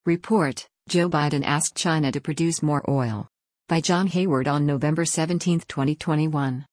Report: Joe Biden asked China to produce more oil. By John Hayward on November 17, 2021.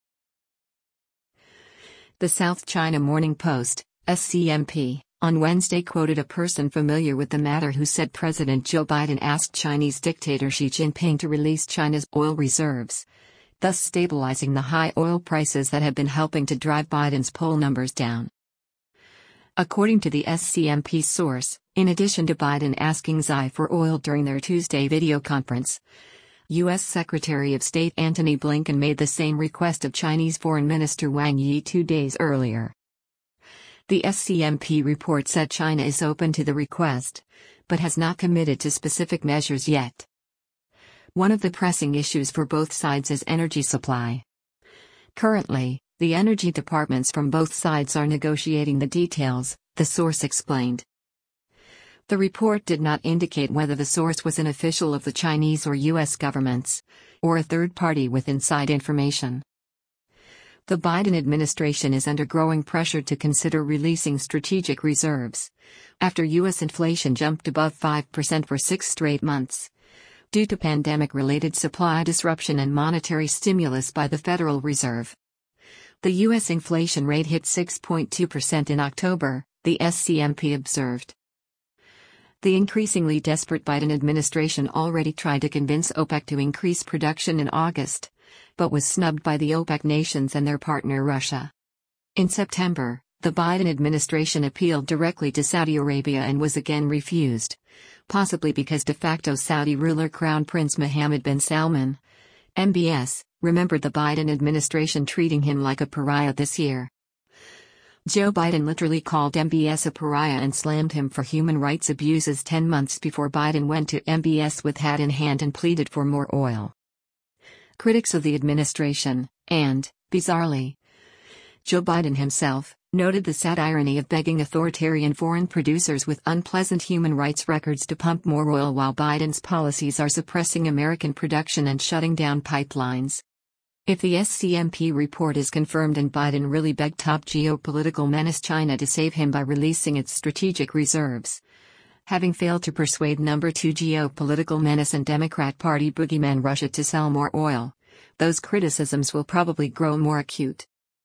The South China Morning Post, SCMP, on Wednesday quoted a person familiar with the matter who said President Joe Biden asked Chinese dictator Xi Jinping to release China's oil reserves, thus stabilizing the high oil prices that have been helping to drive Biden's poll numbers down. According to the SCMP source, in addition to Biden asking Xi for oil during their Tuesday video conference, U.S. Secretary of State Antony Blinken made the same request of Chinese Foreign Minister Wang Yi 2 days earlier. The SCMP report said China is open to the request, but has not committed to specific measures yet. One of the pressing issues for both sides is energy supply. Currently, the energy departments from both sides are negotiating the details, the source explained. The report did not indicate whether the source was an official of the Chinese or U.S. governments, or a third party with inside information. The Biden administration is under growing pressure to consider releasing strategic reserves, after U.S. inflation jumped above 5% for 6 straight months, due to pandemic-related supply disruption and monetary stimulus by the Federal Reserve. The U.S. inflation rate hit 6.2% in October, the SCMP observed. The increasingly desperate Biden administration already tried to convince OPEC to increase production in August, but was snubbed by the OPEC nations and their partner Russia. In September, the Biden administration appealed directly to Saudi Arabia and was again refused, possibly because de facto Saudi ruler Crown Prince Mohammed bin Salman, MBS, remembered the Biden administration treating him like a pariah this year. Joe Biden literally called MBS a pariah and slammed him for human rights abuses 10 months before Biden went to MBS with hat in hand and pleaded for more oil. Critics of the administration, and, bizarrely, Joe Biden himself, noted the sad irony of begging authoritarian foreign producers with unpleasant human rights records to pump more oil while Biden's policies are suppressing American production and shutting down pipelines. If the SCMP report is confirmed and Biden really begged top geopolitical menace China to save him by releasing its strategic reserves, having failed to persuade number 2 geopolitical menace and Democrat Party boogeyman Russia to sell more oil, those criticisms will probably grow more acute.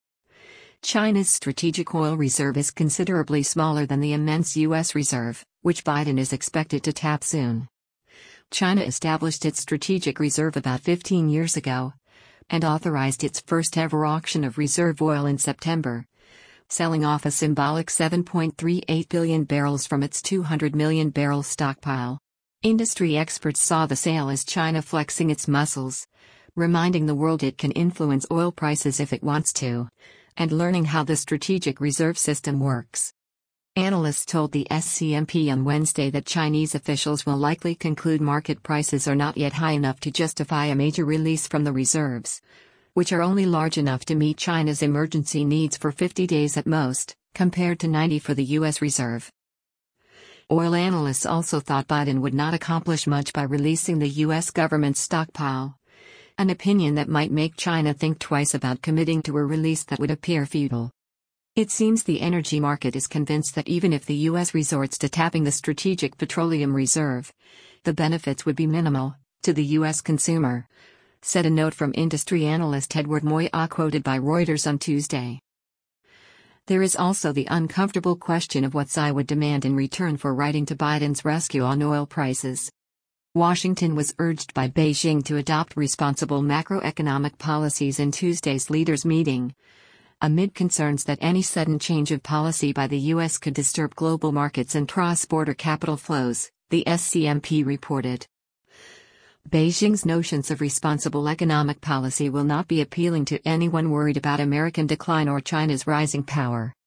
China's strategic oil reserve is considerably smaller than the immense U.S. reserve, which Biden is expected to tap soon. China established its strategic reserve about 15 years ago, and authorized its first-ever auction of reserve oil in September, selling off a symbolic 7.38 billion barrels from its 200 million barrel stockpile. Industry experts saw the sale as China flexing its muscles, reminding the world it can influence oil prices if it wants to, and learning how the strategic reserve system works. Analysts told the SCMP on Wednesday that Chinese officials will likely conclude market prices are not yet high enough to justify a major release from the reserves, which are only large enough to meet China's emergency needs for 50 days at most, compared to 90 for the U.S. reserve. Oil analysts also thought Biden would not accomplish much by releasing the U.S. government's stockpile, an opinion that might make China think twice about committing to a release that would appear futile. It seems the energy market is convinced that even if the U.S. resorts to tapping the Strategic Petroleum Reserve, the benefits would be minimal to the U.S. consumer, said a note from industry analyst Edward Moya quoted by Reuters on Tuesday. There is also the uncomfortable question of what Xi would demand in return for riding to Biden's rescue on oil prices. Washington was urged by Beijing to adopt responsible macroeconomic policies in Tuesday's leaders' meeting, amid concerns that any sudden change of policy by the U.S. could disturb global markets and cross-border capital flows, the SCMP reported. Beijing's notions of responsible economic policy will not be appealing to anyone worried about American decline or China's rising power.